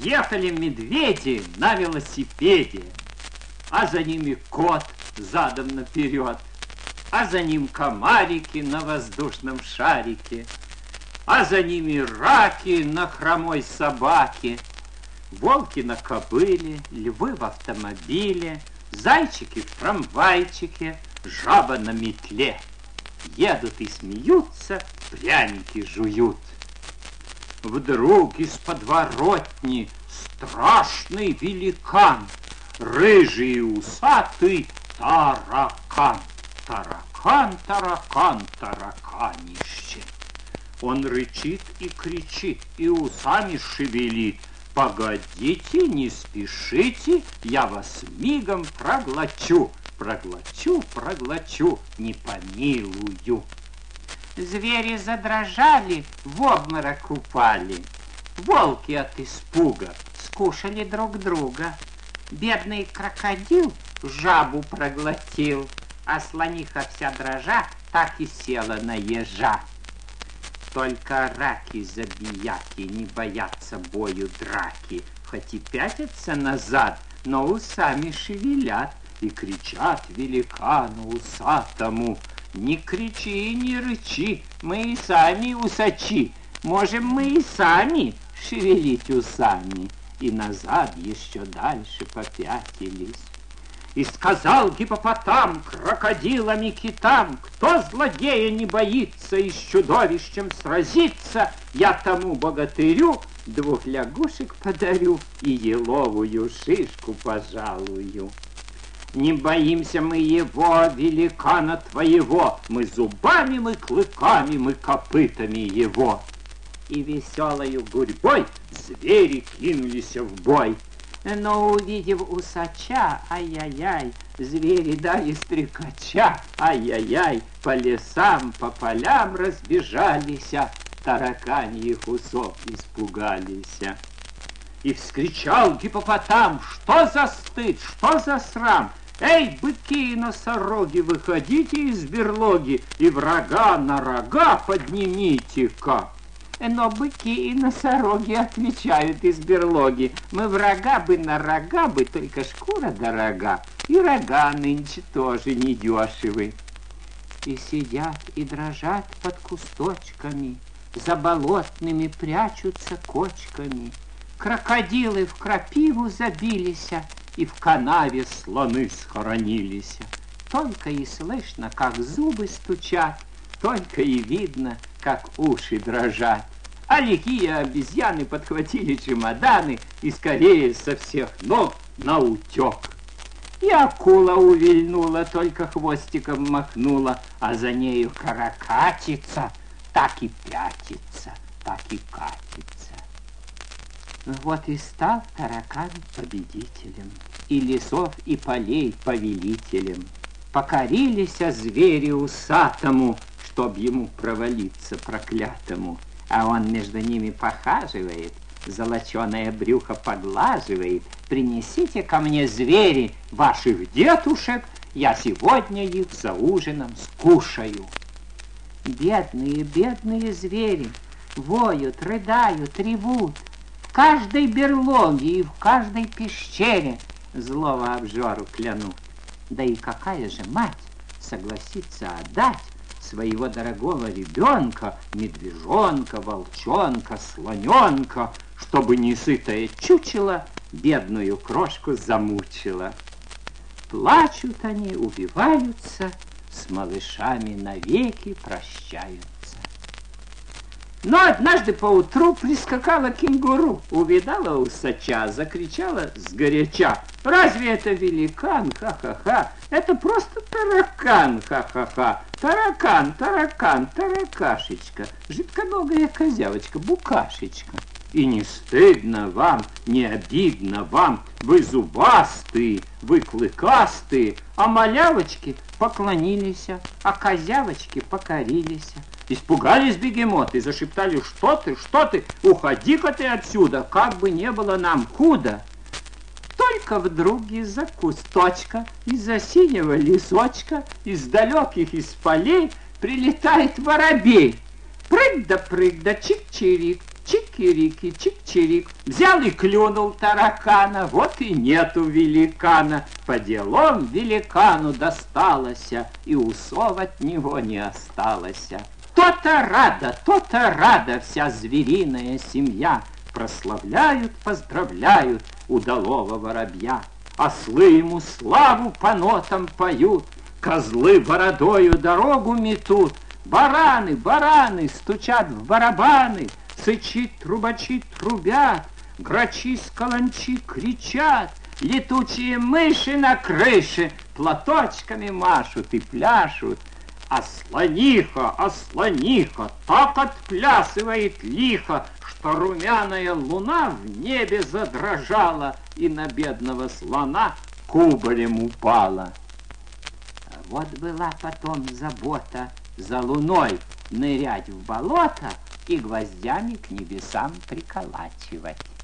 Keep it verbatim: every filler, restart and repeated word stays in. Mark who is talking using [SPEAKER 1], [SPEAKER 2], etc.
[SPEAKER 1] Ехали медведи на велосипеде, а за ними кот задом наперед, а за ним комарики на воздушном шарике, а за ними раки на хромой собаке, волки на кобыле, львы в автомобиле, зайчики в трамвайчике, жаба на метле. Едут и смеются, пряники жуют. Вдруг из подворотни страшный великан, рыжий и усатый таракан. Таракан, таракан, тараканище. Он рычит и кричит, и усами шевелит. Погодите, не спешите, я вас мигом проглочу. Проглочу, проглочу, не помилую. Звери задрожали, в обморок упали. Волки от испуга скушали друг друга. Бедный крокодил жабу проглотил, а слониха вся дрожа так и села на ежа. Только раки-забияки не боятся бою драки, хоть и пятятся назад, но усами шевелят и кричат великану усатому: не кричи, не рычи, мы и сами усачи, можем мы и сами шевелить усами. И назад еще дальше попятились. И сказал гиппопотам крокодилам и китам: кто злодея не боится и с чудовищем сразится, я тому богатырю двух лягушек подарю и еловую шишку пожалую. Не боимся мы его, великана твоего, мы зубами, мы клыками, мы копытами его. И веселою гурьбой звери кинулись в бой. Но, увидев усача, ай-яй-яй, звери дали стрекача, ай-яй-яй, по лесам, по полям разбежались, тараканьих усов испугались. И вскричал гиппопотам: что за стыд, что за срам? Эй, быки и носороги, выходите из берлоги и врага на рога поднимите-ка. Но быки и носороги отвечают из берлоги: мы врага бы на рога бы, только шкура дорога, и рога нынче тоже недешевы. И сидят и дрожат под кусточками, за болотными прячутся кочками. Крокодилы в крапиву забились, и в канаве слоны схоронились. Только и слышно, как зубы стучат, только и видно, как уши дрожат. А лихие обезьяны подхватили чемоданы и скорее со всех ног наутек. И акула увильнула, только хвостиком махнула, а за нею каракатица так и пятится, так и катится. Вот и стал таракан победителем, и лесов, и полей повелителем. Покорились звери усатому, чтоб ему провалиться проклятому. А он между ними похаживает, золоченое брюхо поглаживает. Принесите ко мне, звери, ваших детушек, я сегодня их за ужином скушаю. Бедные, бедные звери воют, рыдают, ревут. В каждой берлоге и в каждой пещере злого обжору клянут. Да и какая же мать согласится отдать своего дорогого ребенка, медвежонка, волчонка, слоненка, чтобы несытое чучело бедную крошку замучило. Плачут они, убиваются, с малышами навеки прощаются. Но однажды поутру прискакала кенгуру, увидала усача, закричала сгоряча: разве это великан, ха-ха-ха, это просто таракан, ха-ха-ха, таракан, таракан, таракашечка, жидконогая козявочка, букашечка. И не стыдно вам, не обидно вам, вы зубастые, вы клыкастые, а малявочки поклонились, а козявочки покорились. Испугались бегемоты, зашептали: что ты, что ты, уходи-ка ты отсюда, как бы не было нам худо. Только вдруг из-за кусточка, из-за синего лесочка, из далеких из полей прилетает воробей. Прыг да прыг да чик-чирик, Чики-рики, чик-чирик, взял и клюнул таракана, вот и нету великана. По делам великану досталось, и усов от него не осталось. То-то рада, то-то рада вся звериная семья, прославляют, поздравляют удалого воробья. Ослы ему славу по нотам поют, козлы бородою дорогу метут, бараны, бараны стучат в барабаны, сычи, трубачи трубят, грачи с каланчи кричат, летучие мыши на крыше платочками машут и пляшут. А слониха, а слониха так отплясывает лихо, что румяная луна в небе задрожала и на бедного слона кубарем упала. Вот была потом забота за луной нырять в болото и гвоздями к небесам приколачивать.